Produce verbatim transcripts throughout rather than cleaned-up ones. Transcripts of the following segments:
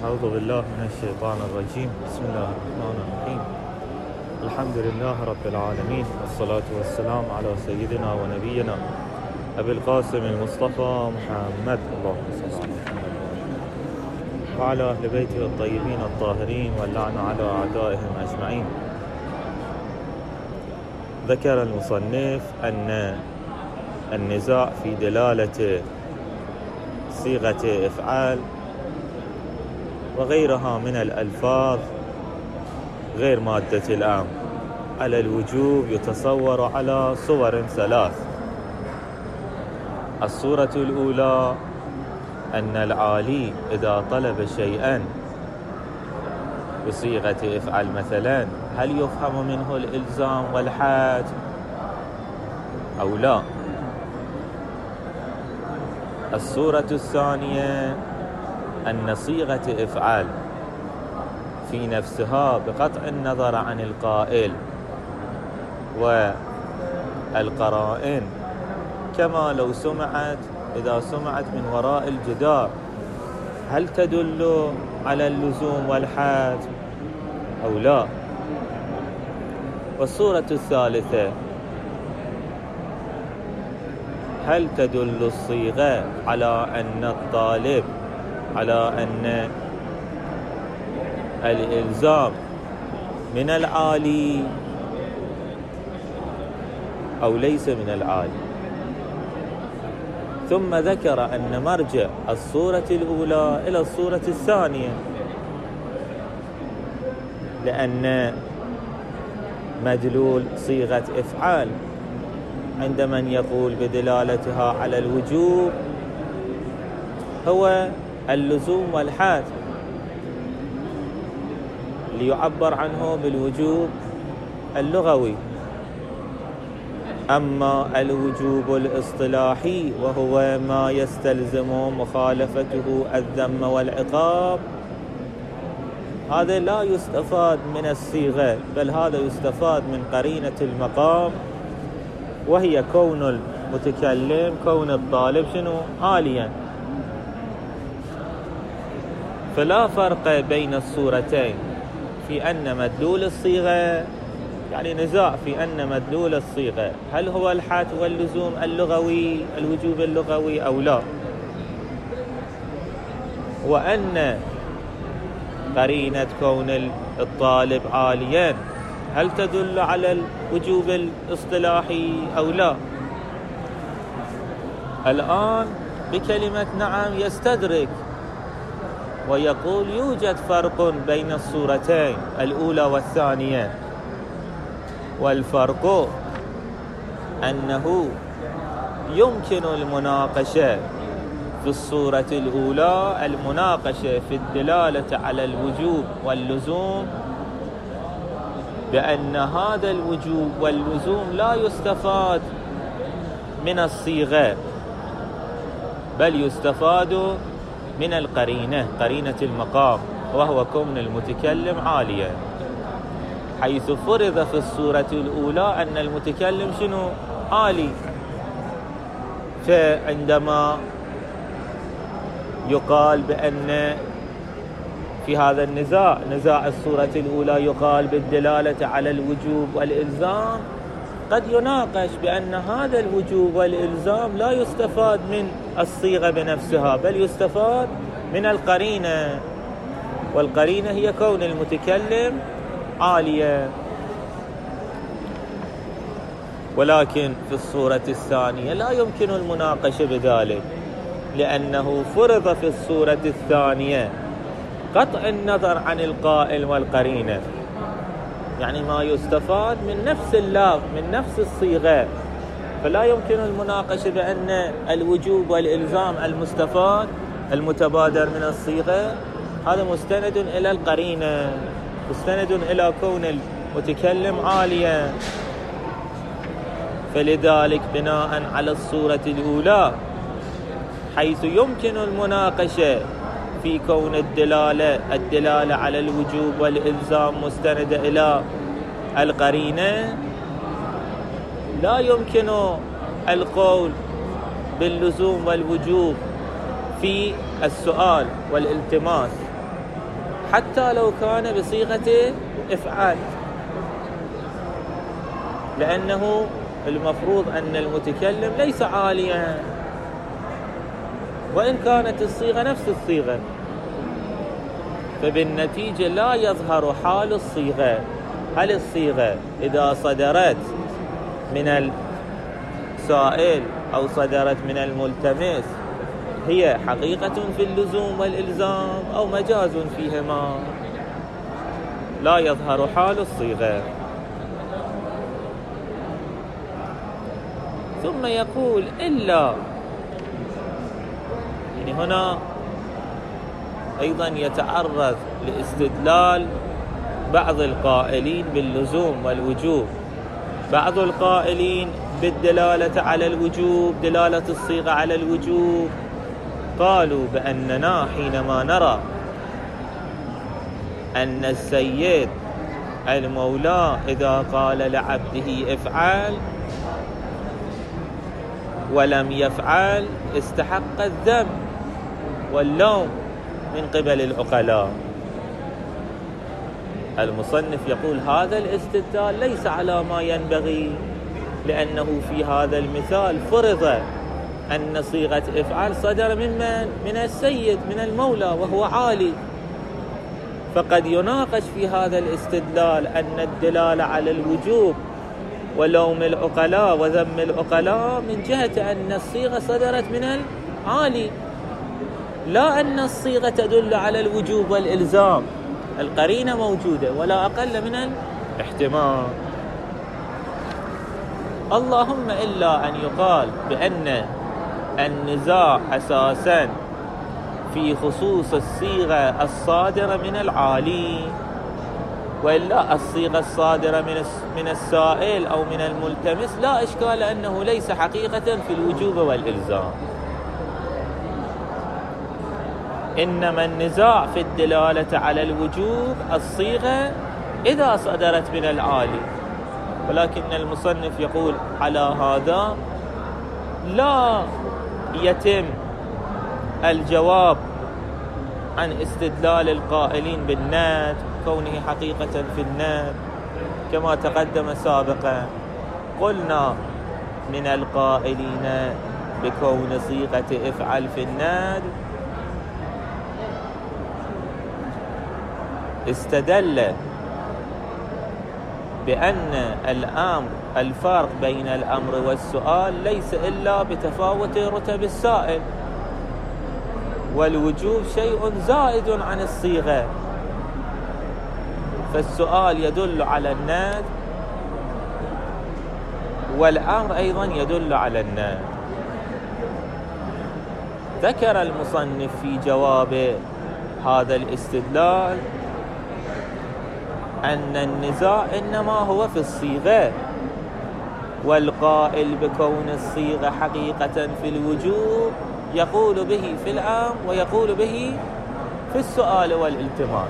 أعوذ بالله من الشيطان الرجيم. بسم الله الرحمن الرحيم. الحمد لله رب العالمين، والصلاة والسلام على سيدنا ونبينا أبي القاسم المصطفى محمد، اللهم صل على محمد وعلى أهل بيته الطيبين الطاهرين، واللعنة على أعدائهم أجمعين. ذكر المصنف أن النزاع في دلالة صيغة إفعال وغيرها من الألفاظ غير مادة الأمر على الوجوب يتصور على صور ثلاث. الصورة الأولى أن العالي إذا طلب شيئا بصيغة افعل مثلا، هل يفهم منه الإلزام والحد أو لا؟ الصورة الثانية أن صيغة افعال في نفسها بقطع النظر عن القائل والقرائن، كما لو سمعت إذا سمعت من وراء الجدار، هل تدل على اللزوم والحد أو لا؟ والصورة الثالثة، هل تدل الصيغة على أن الطالب على أن الإلزام من العالي أو ليس من العالي؟ ثم ذكر أن مرجع الصورة الأولى إلى الصورة الثانية، لأن مدلول صيغة إفعال عند من يقول بدلالتها على الوجوب هو اللزوم والحد، ليعبر عنه بالوجوب اللغوي. أما الوجوب الاصطلاحي وهو ما يستلزم مخالفته الذم والعقاب، هذا لا يستفاد من الصيغة، بل هذا يستفاد من قرينة المقام، وهي كون المتكلم كون الطالب شنو؟ عاليا. فلا فرق بين الصورتين في أن مدلول الصيغة، يعني نزاع في أن مدلول الصيغة هل هو الحد واللزوم اللغوي الوجوب اللغوي أو لا، وأن قرينة كون الطالب عاليا هل تدل على الوجوب الاصطلاحي أو لا. الآن بكلمة نعم يستدرك ويقول يوجد فرق بين الصورتين الأولى والثانية، والفرق أنه يمكن المناقشة في الصورة الأولى، المناقشة في الدلالة على الوجوب واللزوم، بأن هذا الوجوب واللزوم لا يستفاد من الصيغة، بل يستفاد من القرينة، قرينة المقام، وهو كون المتكلم عاليا، حيث فرض في الصورة الأولى أن المتكلم شنو؟ عالي. فعندما يقال بأن في هذا النزاع نزاع الصورة الأولى يقال بالدلالة على الوجوب والإلزام، قد يناقش بأن هذا الوجوب والإلزام لا يستفاد من الصيغة بنفسها، بل يستفاد من القرينة، والقرينة هي كون المتكلم عالية. ولكن في الصورة الثانية لا يمكن المناقشة بذلك، لأنه فرض في الصورة الثانية قطع النظر عن القائل والقرينة، يعني ما يستفاد من نفس اللفظ من نفس الصيغة، فلا يمكن المناقشة بأن الوجوب والإلزام المستفاد المتبادر من الصيغة هذا مستند إلى القرينة، مستند إلى كون المتكلم عاليا. فلذلك بناء على الصورة الأولى، حيث يمكن المناقشة في كون الدلالة الدلالة على الوجوب والإلزام مستند إلى القرينة، لا يمكن القول باللزوم والوجوب في السؤال والالتماس، حتى لو كان بصيغة إفعال، لأنه المفروض أن المتكلم ليس عاليا، وإن كانت الصيغة نفس الصيغة، فبالنتيجة لا يظهر حال الصيغة. هل الصيغة إذا صدرت من السائل أو صدرت من الملتمس هي حقيقة في اللزوم والإلزام أو مجاز فيهما؟ لا يظهر حال الصيغة. ثم يقول إلا، يعني هنا أيضا يتعرض لاستدلال بعض القائلين باللزوم والوجوب. بعض القائلين بالدلالة على الوجوب، دلالة الصيغة على الوجوب، قالوا بأننا حينما نرى أن السيد المولى إذا قال لعبده افعل ولم يفعل استحق الذم واللوم من قبل العقلاء. المصنف يقول هذا الاستدلال ليس على ما ينبغي، لأنه في هذا المثال فرض أن صيغة افعل صدر من من؟ من السيد، من المولى، وهو عالي. فقد يناقش في هذا الاستدلال أن الدلالة على الوجوب ولوم العقلاء وذم العقلاء من جهة أن الصيغة صدرت من العالي، لا أن الصيغة تدل على الوجوب والإلزام. القرينة موجودة ولا أقل من الاحتمال. اللهم إلا أن يقال بأن النزاع أساساً في خصوص الصيغة الصادرة من العالي، وإلا الصيغة الصادرة من من السائل أو من الملتمس لا إشكال أنه ليس حقيقة في الوجوب والإلزام. إنما النزاع في الدلالة على الوجوب الصيغة إذا صدرت من العالي. ولكن المصنف يقول على هذا لا يتم الجواب عن استدلال القائلين بالناد كونه حقيقة في الناد كما تقدم سابقا. قلنا من القائلين بكون صيغة افعل في الناد استدل بأن الأمر الفرق بين الأمر والسؤال ليس إلا بتفاوت رتب السائل، والوجوب شيء زائد عن الصيغة، فالسؤال يدل على الناد والأمر أيضا يدل على الناد. ذكر المصنف في جواب هذا الاستدلال أن النزاع إنما هو في الصيغة، والقائل بكون الصيغة حقيقة في الوجوب يقول به في الأمر ويقول به في السؤال والالتماس.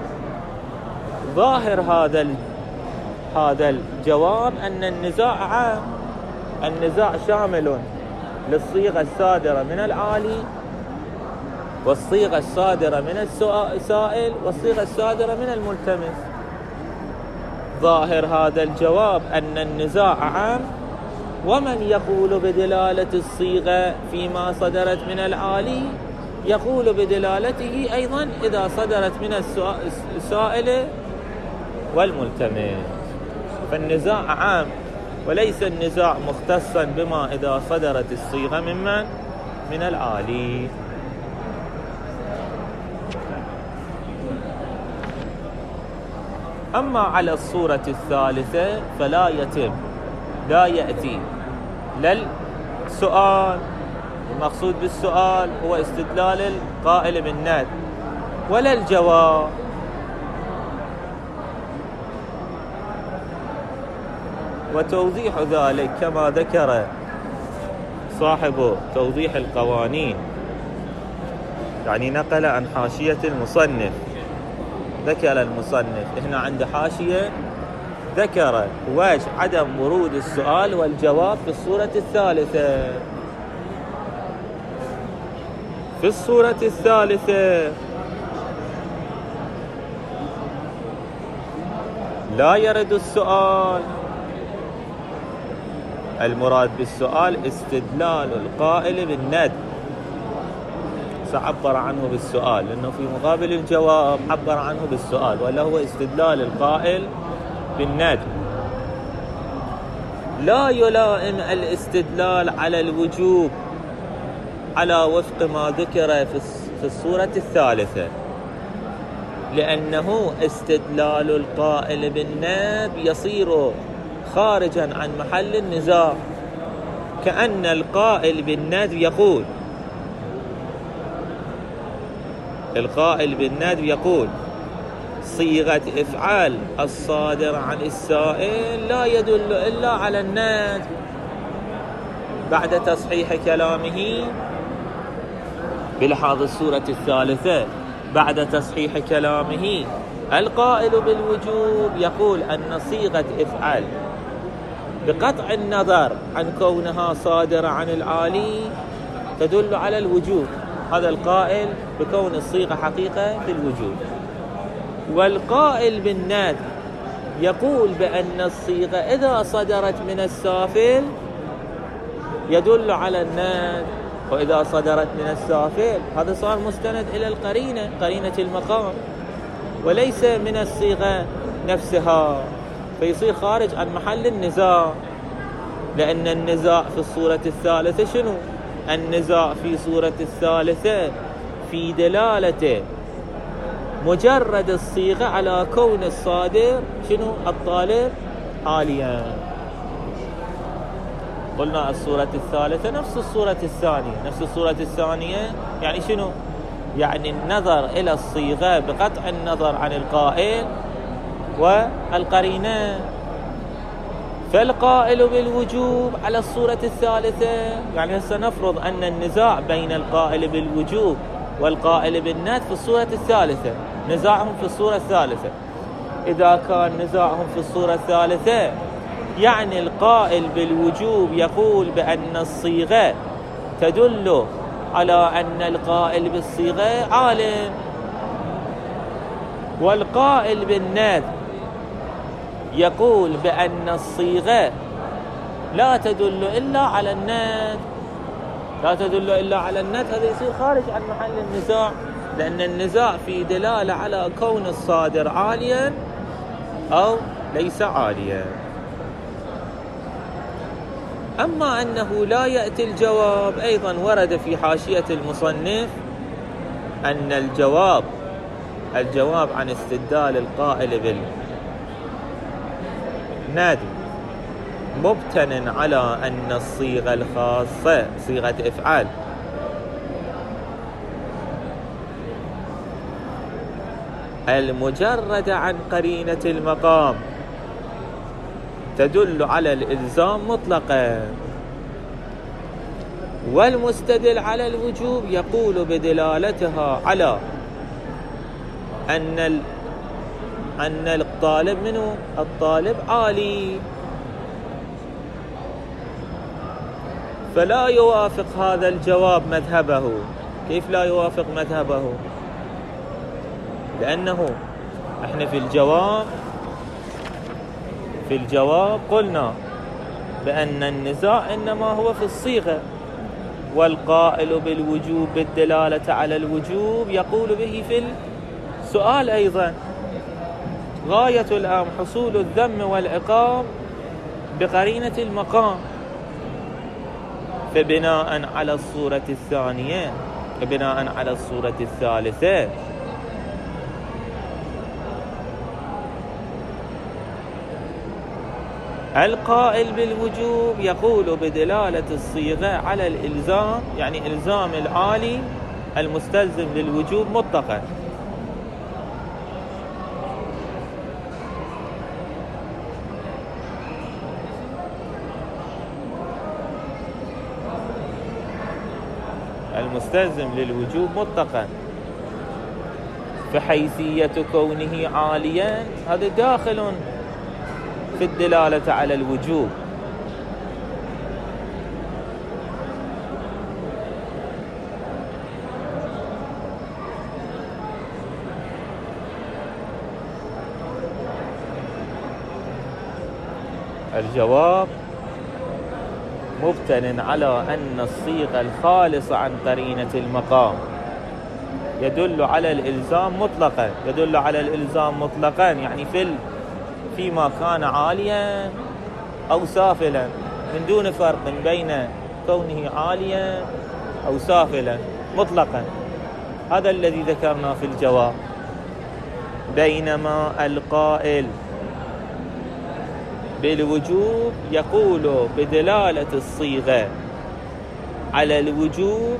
ظاهر هذا هذا الجواب أن النزاع عام، النزاع شامل للصيغة الصادرة من العالي والصيغة الصادرة من السائل والصيغة الصادرة من الملتمس. ظاهر هذا الجواب أن النزاع عام، ومن يقول بدلالة الصيغة فيما صدرت من العالي يقول بدلالته أيضا إذا صدرت من السائل والملتمس. فالنزاع عام وليس النزاع مختصا بما إذا صدرت الصيغة ممن من العالي. أما على الصورة الثالثة فلا يتم، لا يأتي لا السؤال، المقصود بالسؤال هو استدلال القائل بالند، ولا الجواب. وتوضيح ذلك كما ذكر صاحب توضيح القوانين، يعني نقل عن حاشية المصنف. ذكر المصنف هنا عند حاشية ذكر وجه عدم ورود السؤال والجواب في الصورة الثالثة. في الصورة الثالثة لا يرد السؤال. المراد بالسؤال استدلال القائل بالندب، سعبر عنه بالسؤال، لأنه في مقابل الجواب عبر عنه بالسؤال، ولا هو استدلال القائل بالندب. لا يلائم الاستدلال على الوجوب على وفق ما ذكر في الصورة الثالثة، لأنه استدلال القائل بالندب يصير خارجا عن محل النزاع، كأن القائل بالندب يقول القائل بالندب يقول صيغة إفعال الصادر عن السائل لا يدل إلا على الندب. بعد تصحيح كلامه بلحاظ السورة الثالثة، بعد تصحيح كلامه القائل بالوجوب يقول أن صيغة إفعال بقطع النظر عن كونها صادرة عن العالي تدل على الوجوب. هذا القائل بكون الصيغة حقيقة في الوجوب. والقائل بالندب يقول بأن الصيغة إذا صدرت من السافل يدل على الندب، وإذا صدرت من السافل هذا صار مستند إلى القرينة، قرينة المقام، وليس من الصيغة نفسها، فيصير خارج عن محل النزاع. لأن النزاع في الصورة الثالثة شنو؟ النزاع في صورة الثالثة في دلالة مجرد الصيغة على كون الصادر شنو؟ الطالب عاليا. قلنا الصورة الثالثة نفس الصورة الثانية، نفس الصورة الثانية يعني شنو؟ يعني النظر إلى الصيغة بقطع النظر عن القائل والقرينة. فالقائل بالوجوب على الصورة الثالثة، يعني هسه نفرض أن النزاع بين القائل بالوجوب والقائل بالندب في الصورة الثالثة، نزاعهم في الصورة الثالثة. إذا كان نزاعهم في الصورة الثالثة يعني القائل بالوجوب يقول بأن الصيغة تدل على أن القائل بالصيغة عالم، والقائل بالندب يقول بأن الصيغة لا تدل إلا على الندب، لا تدل إلا على الندب. هذا يصير خارج عن محل النزاع، لأن النزاع في دلالة على كون الصادر عاليا أو ليس عاليا. أما أنه لا يأتي الجواب، أيضا ورد في حاشية المصنف أن الجواب الجواب عن استدلال القائل بالندب مبتن على أن الصيغة الخاصة صيغة إفعال المجرد عن قرينة المقام تدل على الإلزام مطلقا، والمستدل على الوجوب يقول بدلالتها على أن ال... أن الطالب منه الطالب عالي، فلا يوافق هذا الجواب مذهبه. كيف لا يوافق مذهبه؟ لأنه احنا في الجواب في الجواب قلنا بأن النزاع إنما هو في الصيغة، والقائل بالوجوب بالدلالة على الوجوب يقول به في السؤال أيضا. غاية الأمر حصول الذم والعقاب بقرينة المقام. فبناء على الصورة الثانية بناء على الصورة الثالثة القائل بالوجوب يقول بدلالة الصيغة على الإلزام، يعني إلزام العالي المستلزم للوجوب مطلقا. المستلزم للوجوب مطلقا، فحيثية كونه عاليا هذا داخل في الدلالة على الوجوب. الجواب مبتن على أن الصيغة الخالصة عن قرينة المقام يدل على الإلزام مطلقا، يدل على الإلزام مطلقا يعني في فيما كان عاليا أو سافلا، من دون فرق بين كونه عاليا أو سافلا مطلقا. هذا الذي ذكرنا في الجواب. بينما القائل بالوجوب يقول بدلالة الصيغة على الوجوب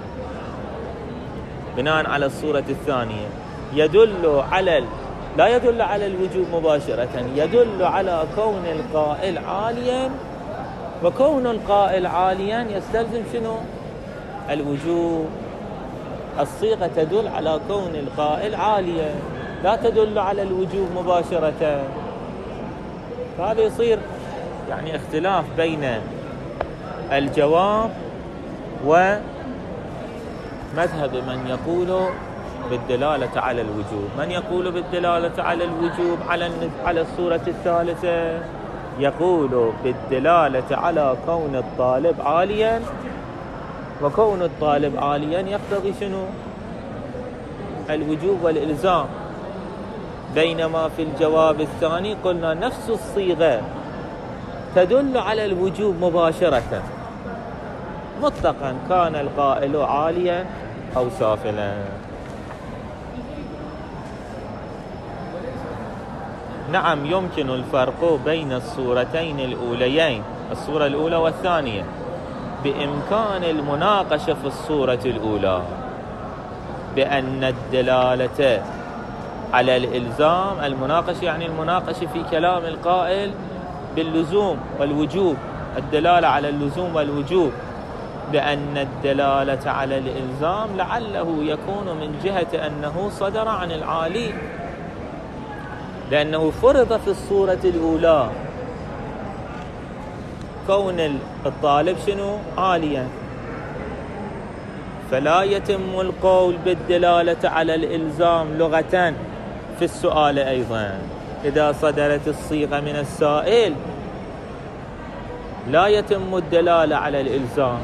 بناء على الصورة الثانية، يدل على لا يدل على الوجوب مباشرة، يدل على كون القائل عاليا، وكون القائل عاليا يستلزم شنو؟ الوجوب. الصيغة تدل على كون القائل عاليا، لا تدل على الوجوب مباشرة. فهذا يصير يعني اختلاف بين الجواب ومذهب من يقول بالدلالة على الوجوب. من يقول بالدلالة على الوجوب على على الصورة الثالثة يقول بالدلالة على كون الطالب عاليا، وكون الطالب عاليا يقتضي شنو؟ الوجوب والإلزام. بينما في الجواب الثاني قلنا نفس الصيغة تدل على الوجوب مباشرة مطلقا، كان القائل عاليا أو سافلا. نعم يمكن الفرق بين الصورتين الأوليين، الصورة الأولى والثانية، بإمكان المناقشة في الصورة الأولى بأن الدلالة على الإلزام، المناقشة يعني المناقشة في كلام القائل باللزوم والوجوب، الدلالة على اللزوم والوجوب، بأن الدلالة على الإلزام لعله يكون من جهة أنه صدر عن العالي، لأنه فرض في الصورة الأولى كون الطالب شنو؟ عاليا، فلا يتم القول بالدلالة على الإلزام لغة في السؤال أيضا. إذا صدرت الصيغة من السائل لا يتم الدلالة على الإلزام،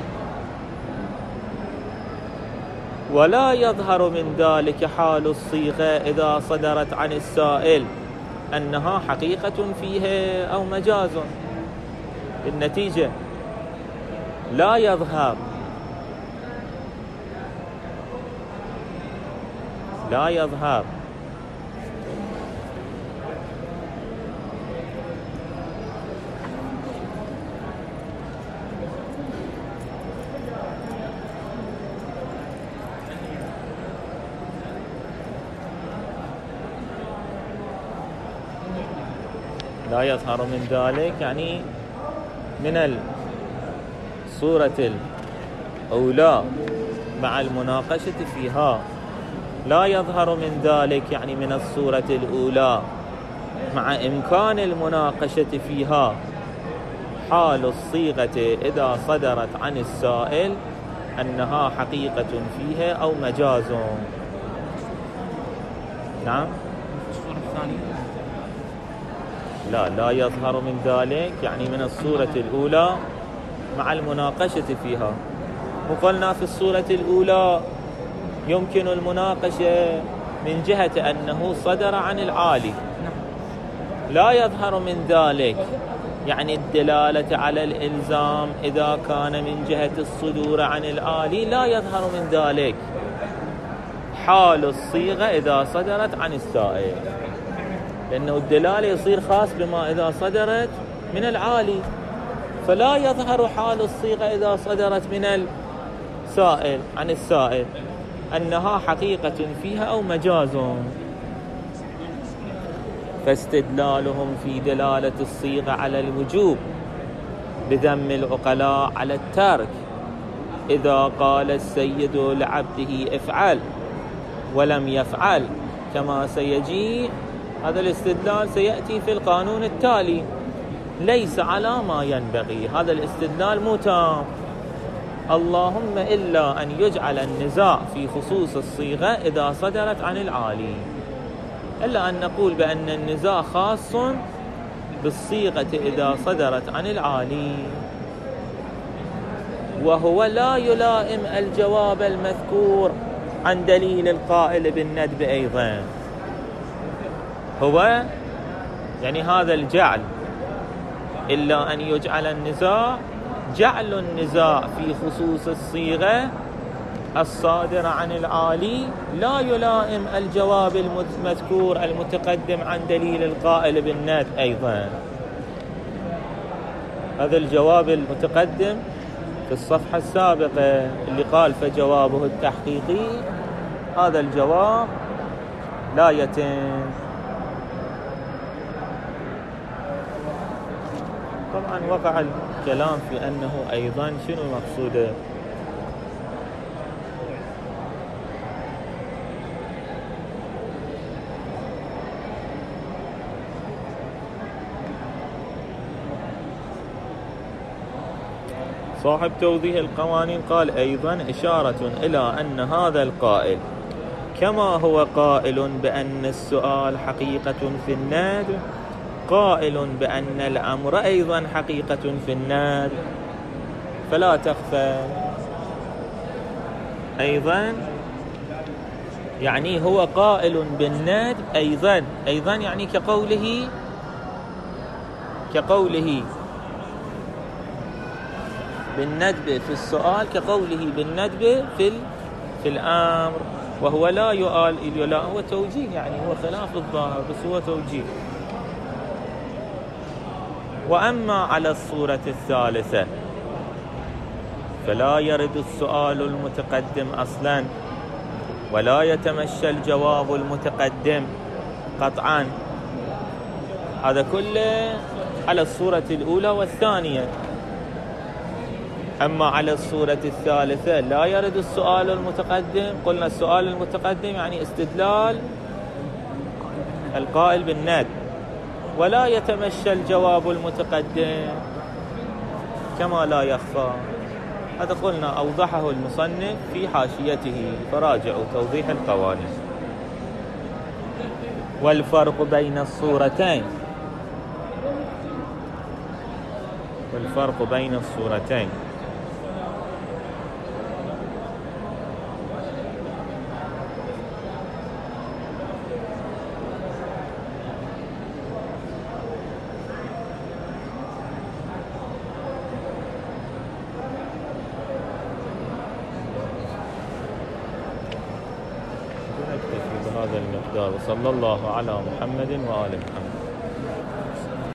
ولا يظهر من ذلك حال الصيغة إذا صدرت عن السائل أنها حقيقة فيها أو مجاز. بالنتيجة لا يظهر لا يظهر لا يظهر من ذلك يعني من الصورة الأولى مع المناقشة فيها، لا يظهر من ذلك يعني من الصورة الأولى مع إمكان المناقشة فيها حال الصيغة إذا صدرت عن السائل أنها حقيقة فيها أو مجاز. نعم. الصورة الثانية لا لا يظهر من ذلك يعني من الصورة الأولى مع المناقشة فيها. وقلنا في الصورة الأولى يمكن المناقشة من جهة أنه صدر عن العالي، لا يظهر من ذلك يعني الدلالة على الإلزام إذا كان من جهة الصدور عن العالي، لا يظهر من ذلك حال الصيغة إذا صدرت عن السائل، لأنه الدلالة يصير خاص بما إذا صدرت من العالي، فلا يظهر حال الصيغة إذا صدرت من السائل عن السائل أنها حقيقة فيها أو مجاز. فاستدلالهم في دلالة الصيغة على الوجوب بذم العقلاء على الترك إذا قال السيد لعبده افعل ولم يفعل كما سيجي، هذا الاستدلال سيأتي في القانون التالي، ليس على ما ينبغي. هذا الاستدلال مو تام، اللهم إلا أن يجعل النزاع في خصوص الصيغة إذا صدرت عن العالي، إلا أن نقول بأن النزاع خاص بالصيغة إذا صدرت عن العالي، وهو لا يلائم الجواب المذكور عن دليل القائل بالندب أيضا. هو يعني هذا الجعل، إلا أن يجعل النزاع جعل النزاع في خصوص الصيغة الصادرة عن العالي لا يلائم الجواب المذكور المتقدم عن دليل القائل بالندب أيضا. هذا الجواب المتقدم في الصفحة السابقة اللي قال فجوابه التحقيقي، هذا الجواب لا يتم. طبعا وقع الكلام في أنه أيضا شنو مقصوده. صاحب توضيح القوانين قال أيضا إشارة إلى أن هذا القائل كما هو قائل بأن السؤال حقيقة في الندب، قائل بأن الأمر أيضا حقيقة في الندب فلا تخفى. أيضا يعني هو قائل بالندب أيضا، أيضا يعني كقوله كقوله بالندب في السؤال كقوله بالندب في في الأمر، وهو لا يقال لا، هو توجيه، يعني هو خلاف الظاهر بس هو توجيه. وأما على الصورة الثالثة فلا يرد السؤال المتقدم أصلا، ولا يتمشى الجواب المتقدم قطعا. هذا كله على الصورة الأولى والثانية. أما على الصورة الثالثة لا يرد السؤال المتقدم. قلنا السؤال المتقدم يعني استدلال القائل بالندب، ولا يتمشى الجواب المتقدم كما لا يخفى. هذا قلنا أوضحه المصنف في حاشيته، فراجعوا توضيح القوانين. والفرق بين الصورتين والفرق بين الصورتين بهذا المقدار. وصلى الله على محمد وآل محمد.